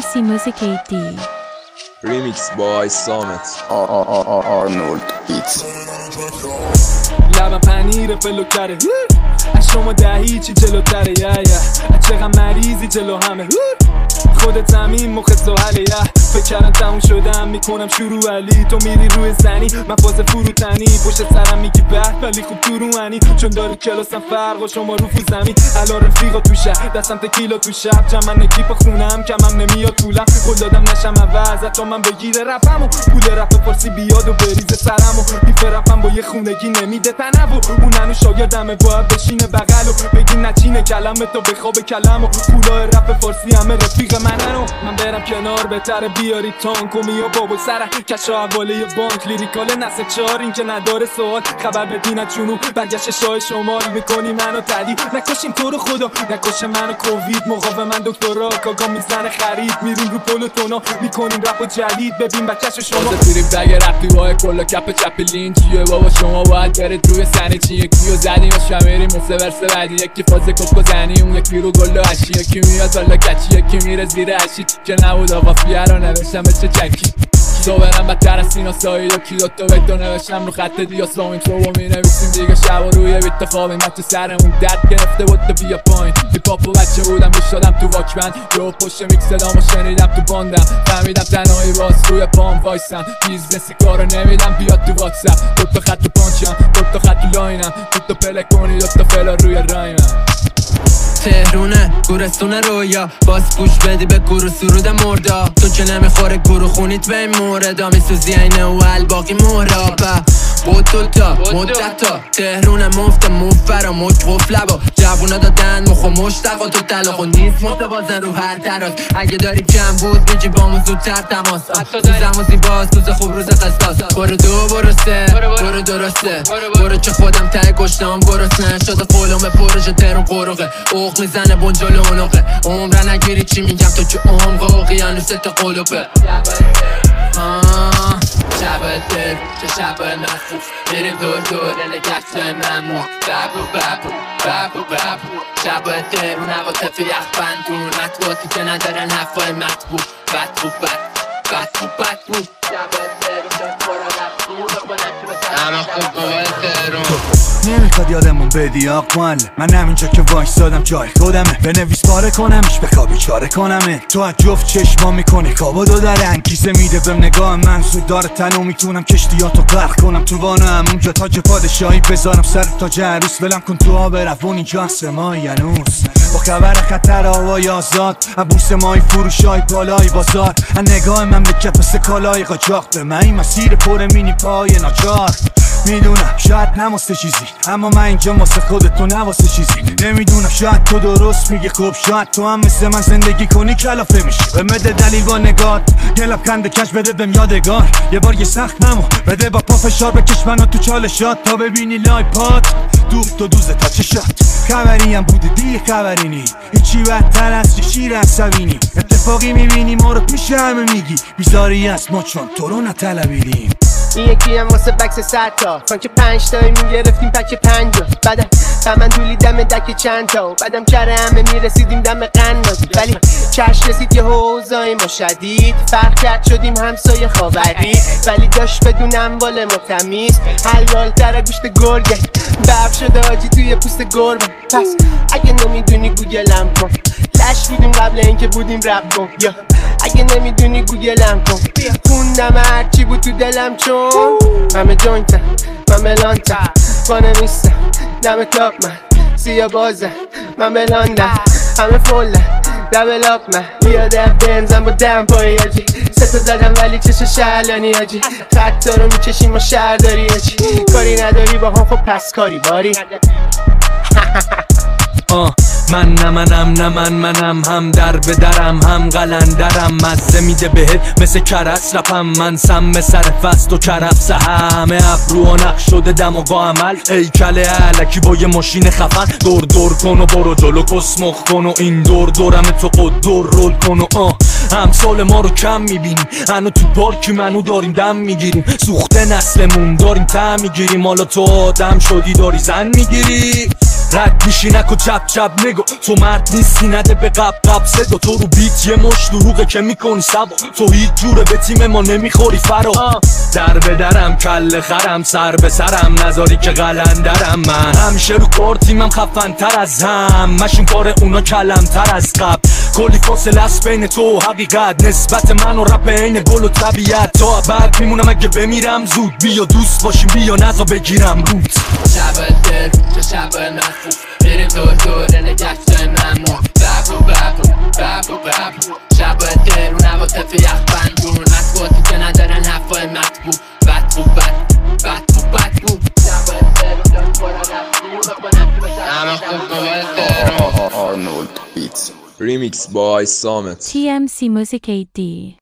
BBC Music 8D. Remix by Summit. Arnold Beats. لبم پنیر فلو کره از شما هیچی جلوتره از چقدر مریضی جلو همه خودت همین مخ سوحله فکر کردم تموم شدم میکنم شروع علی تو میری روی زنی من فاز فروتنی پشت سرم میگی به ولی خوب تو روانی چون داری کلاسم فرق و شما رو زمین الان رفیقا تو شهر دستم تکیلا تو شب جمن اکیپ خونم کمم نمیاد طولم قول دادم نشم عوض تا من بگیره رفم و پول رپ فارسی بیاد و بریزه سرم و بیف رپم با یه خونگی نمیده تنو اوننو شاگردمه باید بشینه بغل و بگی نچینه کلمه تا بخواب کلم و پولا رپ فارسی همه رفیق منن و من برم کنار بهتره بیاری تانک و میا بابا سر کشا حواله بانک لیریکال نسل 4 این که نداره سوال خبر بدین چونو برگشت شاه شمال میکنی منو تدید نکشیم تو رو خدا نکشه منو کووید مقاوم من دکترا کاگا میزنه خرید میریم رو پلو تونا میکنیم رپو جدید ببین بکش شما تیریم بگه رفتی وای کلا کپ چپلین چیه بابا شما باید برید روی سنه چی یکیو زدیم و شمیریم مثل ورس بعدی یکی فاز کوکو زنی اون یکی رو گل و هشی یکی میاد بالا کچی یکی میره زیر هشی که نبود آقا فیه رو نوشتم چه چکی تو برم بدتر از سینا سایید و کیلوتو ویتو نوشتم رو خط دیاسا این تو و می نویسیم دیگه شب و روی بیت خوابیم بچه سرمون درد گرفته بود تو بیا پایین هیپاپ و بچه بودم میشدم تو واکمن یه پشت میکس صدامو شنیدم تو باندم فهمیدم تنهایی باز روی پام وایسم بیزنسی کارو نمیدم بیاد تو واتساپ دوتا خط تو پانچم دوتا خط تو لاینم دوتا پله کنی دوتا فلا روی رایمم تهرونه گورستون رویا باز گوش بدی به گورو سرود مردا تو که نمیخوره گورو خونیت به این موردا میسوزی اینه و الباقی مرابا بود دوتا مدتا تهرونه مفت موفرا مش قفلبا جوونا دادن مخو مشتقا تو تلاقو نیست متوازن رو هر تراز اگه داری کم بود میجی بامو زودتر تماس روزم و زیباز روز خوب روز قصاص برو دو برو سه برو درسته برو که خودم ته کشتم گرسنه شده قولم پروژه تهرون قروقه اوق میزنه بنجل و اونقه عمره نگیری چی میگم تو که عمقه اقیانوس تا قلوبه شب دل چه شب نخوف میریم دور دور نگشت نمو ببو شب دل رو نواتف یخ بندون مطبوعاتی که ندارن حفای مطبوع بدبو شب دل رو اما خوب بابای تهرون نمیخواد یادمون بدی آقوال من همینجا که وایسادم جای خودمه بنویس پاره کنمش بخوابی چاره کنمه تو از جفت چشما میکنه کابادو داره انگیزه میده بهم نگاه من سود داره تنو میتونم کشتیاتو غرق کنم تو وانم اونجا تاج پادشاهی بذارم سر تاج عروس ولم کن تو آب روون اینجا سمای ینوس با خبر خطر هوای آزاد عبوس مای فروشای بالای بازار نگاه من به کپس کالای قاچاق به من این مسیر پر مینی پای ناچار میدونم شاید نماسته چیزی اما من اینجا واسه خودتو نواسه چیزی نمیدونم شاید تو درست میگی خوب شاید تو هم مثل من زندگی کنی کلافه میشی به مده دلیل با نگات یه لبخند کش بده بهم یادگار یه بار یه سخت نمو بده با پا فشار بکش منو تو چالشات تا ببینی لایو پاد تو دوزه تا چشات خبری هم بوده دیگه خبری نی هیچی بدتر از چه شیر عصبینی اتفاقی میبینی ما رو میشه همه میگی بیزاری است ما چون تو رو نطلبیدیم این یکی هم واسه بکس 100 تا فرانک 5 تایی میگرفتیم پک 50 بعدم من دولیدم دک چند تا بعدم کره همه میرسیدیم دم قناتی ولی چش رسید یه حوضای ما شدید فرق کرد شدیم همسایه خاوری ولی داشت بدونم بال ما تمیز حلال تره گوشت گرگه برف شده آجی توی پوست گربه پس اگه نمیدونی گوگلم کن لش بودیم قبل اینکه بودیم رپ کن یا اگه نمیدونی گوگلم کن خوندم هرچی بود تو دلم چون همه جوینتم من ملانتم بانمیستم دم کلاب من سیا بازم من بلاندم همه فولم دبل آپ من بیاده بنزم با دم پایی آجی ستا زدم ولی چشم شهلانی آجی خطا رو میکشیم ما شهر داری آجی کاری نداری با هم خب پس کاری باری منم هم در به درم هم قلندرم مزه میده بهت مثل کرس رپم من سم سر فست و کرفس همه ابرو و نقش شده دماغ عمل ای کله علکی با یه ماشین خفن دور کن و برو جلو کسمخ کن و این دورم تو قدر رول کن و همسال ما رو کم میبینیم هنو تو پارکی منو داریم دم میگیریم سوخته نسلمون داریم تم میگیریم حالا تو آدم شدی داری زن میگیری رد میشی نکو جب جب نگو تو مرد نیستی نده به قب قب صدا تو رو بیت یه مش دروغه که میکنی سبا تو هیچ جوره به تیم ما نمیخوری فرا در به درم کل خرم سر به سرم نذاری که قلندرم من همیشه رو کار تیمم خفن تر از هم مشین کار اونا کلم تر از قبل کلی فاصله است بین تو و حقیقت نسبت من و رپ عین گل و طبیعت تا بعد میمونم اگه بمیرم زود بیا دوست باشیم بیا نزا بگیرم روت شب دل چه شب مخوف بریم دور دوره نگشت ممنون ببو ببو ببو ببو شب دل رو نواتف یخ بندون مسکوتی که ندارن حفای مطبوع بدبو بدبو بدبو شب دل رو دار همه خوب Arnold Beats. Remix by Samet. TMC Music 8D